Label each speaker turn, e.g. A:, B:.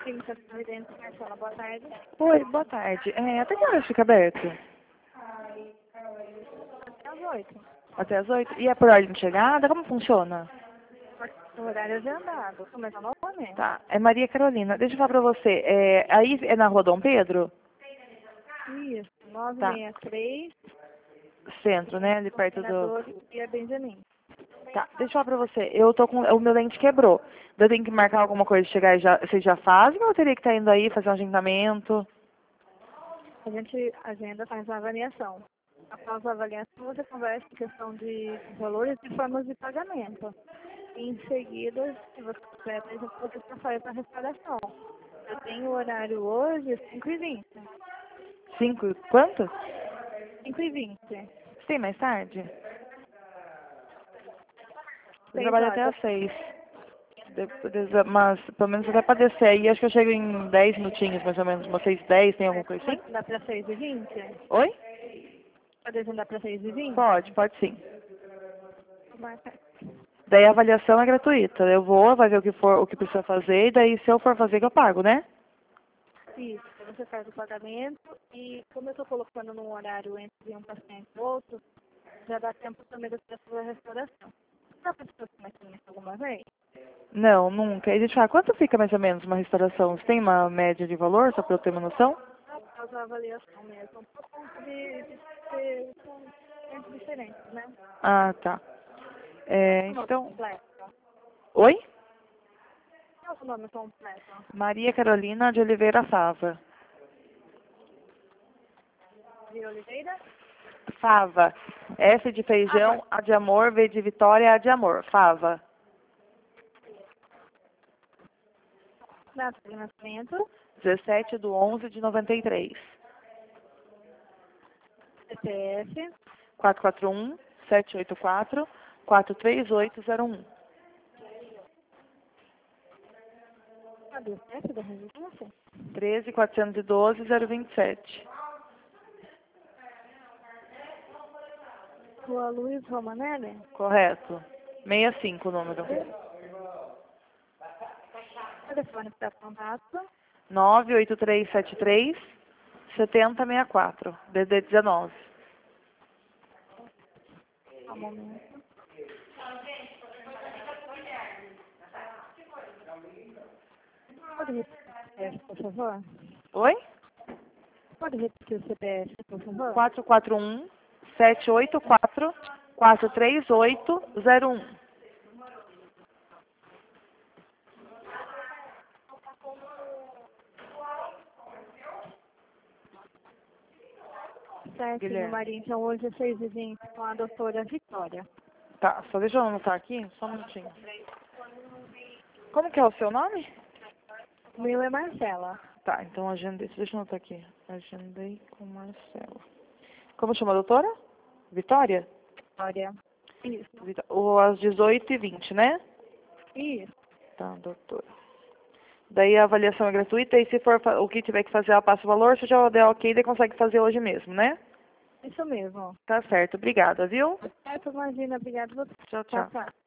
A: Clínica Providência, Marcela, boa tarde.
B: Oi, boa tarde. Até que horas fica aberto?
A: Até às 8.
B: Até as 8? E é por ordem de chegada? Como funciona?
A: O horário agendado. Começa novamente.
B: Tá, é Maria Carolina. Deixa eu falar pra você. Aí é na Rua Dom Pedro?
A: Isso,
B: Tá.
A: 963,
B: Centro, né? Ali perto do...
A: Senador e a Benjamin.
B: Tá, deixa eu falar pra você. Eu tô com... O meu dente quebrou. Eu tenho que marcar alguma coisa de chegar e já... Vocês já fazem ou eu teria que estar indo aí fazer um agendamento?
A: A gente agenda, faz uma avaliação. Após a avaliação, você conversa em questão de valores e formas de pagamento. E em seguida, se você quiser, a gente pode passar para a restauração. Eu tenho o horário hoje, 5h20.
B: 5? Quanto?
A: 5h20.
B: Sim, mais tarde? Eu
A: 6
B: trabalho até
A: horas.
B: às 6. Mas pelo menos até pra descer aí, acho que eu chego em 10 minutinhos, mais ou menos. Umas 6h10, tem alguma coisa assim?
A: Pode dar para 6h20?
B: Oi?
A: Pode agendar para 6h20?
B: Pode sim.
A: Marca.
B: Daí a avaliação é gratuita. Eu vou, vai ver o que for, o que precisa fazer, e daí se eu for fazer que eu pago, né?
A: Isso, você faz o pagamento e como eu estou colocando num horário entre um paciente e outro, já dá tempo também da sua restauração. Já pensou mais cliente alguma vez?
B: Não, nunca. E deixa eu falar, quanto fica mais ou menos uma restauração? Você tem uma média de valor, só pra eu ter uma noção?
A: Após a avaliação mesmo, por conta de ser são clientes diferentes, né?
B: Ah, tá.
A: O nome
B: Então...
A: completo.
B: Oi?
A: Qual é o nome completo?
B: Maria Carolina de Oliveira Fava.
A: De Oliveira?
B: Fava. F de feijão, A de amor, V de vitória, A de amor. Fava.
A: Data de nascimento,
B: 17/11/93.
A: CPF,
B: 441-784-43801.
A: cadê o CEP da residência?
B: 13.412-027.
A: Rua Luiz Romanelli?
B: Correto. 65 o número.
A: Telefone para contato.
B: 98373-7064. DD 19.
A: Só um momento. Pode repetir o CPF, por favor?
B: Oi?
A: Pode repetir o CPF, por favor?
B: 441-784-43801.
A: Certinho,
B: Guilherme.
A: Maria. Então, hoje é 6h20 com a doutora Vitória.
B: Tá, só deixa eu anotar aqui, só um minutinho. Como que é o seu nome?
A: O meu é Marcela.
B: Tá, então agendei, deixa eu anotar aqui. Agendei com Marcela. Como chama a doutora? Vitória?
A: Vitória. Isso.
B: Às 18h20, né?
A: Isso.
B: Tá, doutora. Daí a avaliação é gratuita e se for o que tiver que fazer, ela passa o valor. Se já der ok, daí consegue fazer hoje mesmo, né?
A: Isso mesmo.
B: Tá certo, obrigada, viu?
A: Certo, imagina. Obrigada.
B: Tchau,
A: Tchau,
B: tchau.
A: tchau.